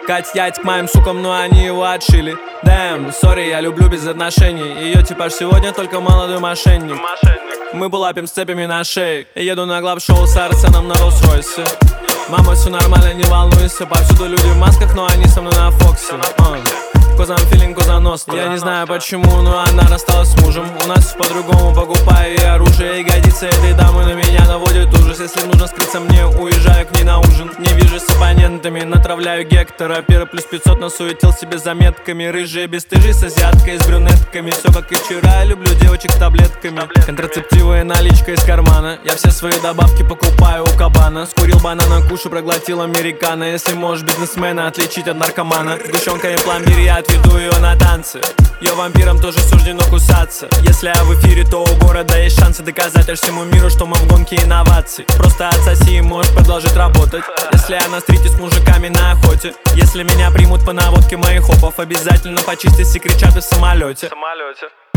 Кать ять к моим сукам, но они его отшили. Дэм, сори, я люблю без отношений. Ее типаж сегодня только молодой мошенник. Мы булапим с цепями на шее. Еду на глав-шоу с Арсеном на Роллс-Ройсе. Мама, все нормально, не волнуйся. Повсюду люди в масках, но они со мной на Фоксе. Козам филинг, козаносный. Я не знаю почему, но она рассталась с мужем. У нас по-другому, покупаю ей оружие. Ягодицы этой дамы на меня наводят ужас. Если нужно скрыться мне, уезжаю к ней на ужин. Не вижу с оппонентами, натравляю Гектора. Пира плюс 500 насуетил себе заметками. Рыжие бесстыжие с азиаткой, с брюнетками. Все как и вчера, люблю девочек с таблетками. Контрацептивы, наличка из кармана. Я все свои добавки покупаю у кабана. Скурил банана, кушу, проглотил американо. Если можешь бизнесмена отличить от наркомана. Сгущенка и пломбир, я отведу ее на танцы. Ее вампирам тоже суждено кусаться. Если я в эфире, то у города есть шансы доказать аж всему миру, что мы в гонке инноваций. Просто отсоси и можешь продолжить работать. Если я на стрите с мужиками на охоте. Если меня примут по наводке моих хопов, обязательно почистись и кричат и в самолете.